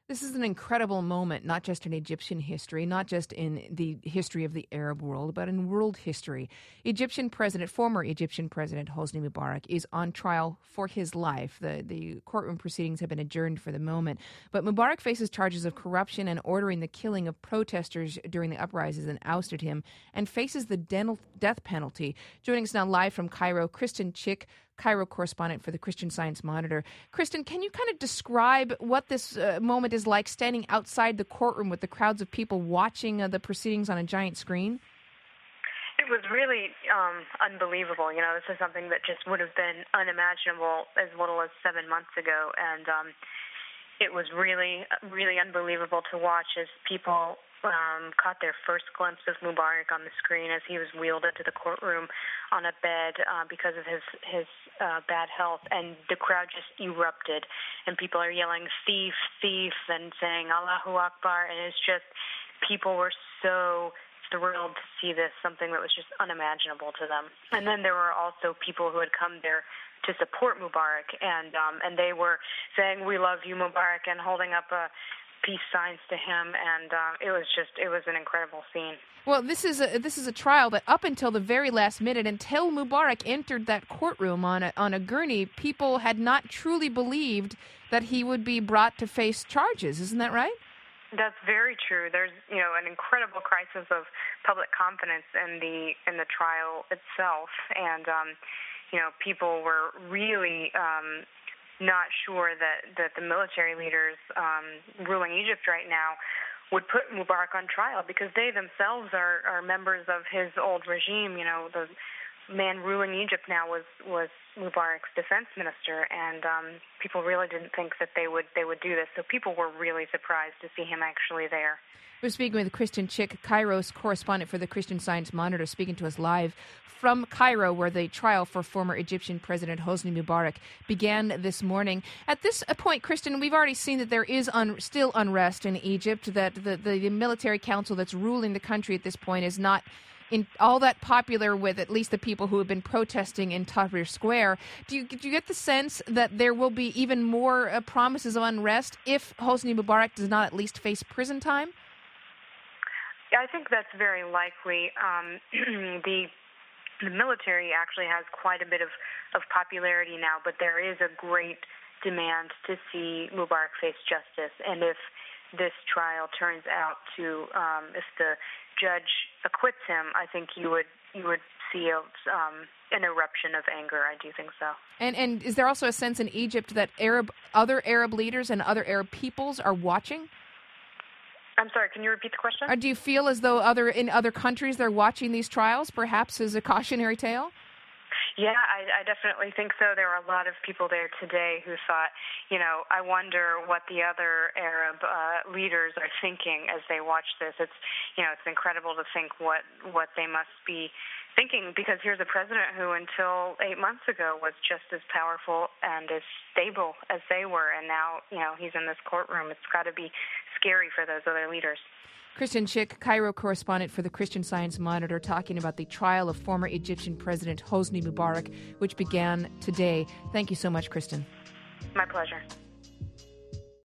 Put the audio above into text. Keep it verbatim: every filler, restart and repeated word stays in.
This is an incredible moment, not just in Egyptian history, not just in the history of the Arab world, but in world history. Egyptian President, former Egyptian President Hosni Mubarak is on trial for his life. The, the courtroom proceedings have been adjourned for the moment. But Mubarak faces charges of corruption and ordering the killing of protesters during the uprisings and ousted him, and faces the dental death penalty. Joining us now live from Cairo, Kristen Chick, Cairo correspondent for the Christian Science Monitor. Kristen, can you kind of describe what this uh, moment is like, standing outside the courtroom with the crowds of people watching uh, the proceedings on a giant screen? It was really um, unbelievable. You know, this is something that just would have been unimaginable as little as seven months ago. And um, it was really, really unbelievable to watch as people Um, caught their first glimpse of Mubarak on the screen as he was wheeled into the courtroom on a bed uh, because of his his uh, bad health, and the crowd just erupted, and people are yelling "thief, thief," and saying "Allahu Akbar," and it's just people were so thrilled to see this, something that was just unimaginable to them. And then there were also people who had come there to support Mubarak, and um, and they were saying "We love you, Mubarak," and holding up a peace signs to him, and uh, it was just, it was an incredible scene. Well, this is a this is a trial that up until the very last minute, until Mubarak entered that courtroom on a, on a gurney, people had not truly believed that he would be brought to face charges. Isn't that right? That's very true. There's, you know, an incredible crisis of public confidence in the in the trial itself, and um, you know, people were really Um, not sure that, that the military leaders um, ruling Egypt right now would put Mubarak on trial, because they themselves are, are members of his old regime. You know, the man ruling Egypt now was, was Mubarak's defense minister, and um, people really didn't think that they would they would do this. So people were really surprised to see him actually there. We're speaking with Kristen Chick, Cairo's correspondent for the Christian Science Monitor, speaking to us live from Cairo, where the trial for former Egyptian President Hosni Mubarak began this morning. At this point, Kristen, we've already seen that there is un- still unrest in Egypt, that the, the, the military council that's ruling the country at this point is not in all that popular with at least the people who have been protesting in Tahrir Square. Do you, do you get the sense that there will be even more uh, promises of unrest if Hosni Mubarak does not at least face prison time? I think that's very likely. Um, the the military actually has quite a bit of, of popularity now, but there is a great demand to see Mubarak face justice. And if this trial turns out to, um, if the judge acquits him, I think you would you would see a, um, an eruption of anger. I do think so. And and is there also a sense in Egypt that Arab other Arab leaders and other Arab peoples are watching? I'm sorry, can you repeat the question? Or do you feel as though other in other countries they're watching these trials, perhaps as a cautionary tale? Yeah, I, I definitely think so. There were a lot of people there today who thought, you know, I wonder what the other Arab uh, leaders are thinking as they watch this. It's, you know, it's incredible to think what, what they must be thinking, because here's a president who until eight months ago was just as powerful and as stable as they were, and now, you know, he's in this courtroom. It's got to be scary for those other leaders. Kristen Chick, Cairo correspondent for the Christian Science Monitor, talking about the trial of former Egyptian President Hosni Mubarak, which began today. Thank you so much, Kristen. My pleasure.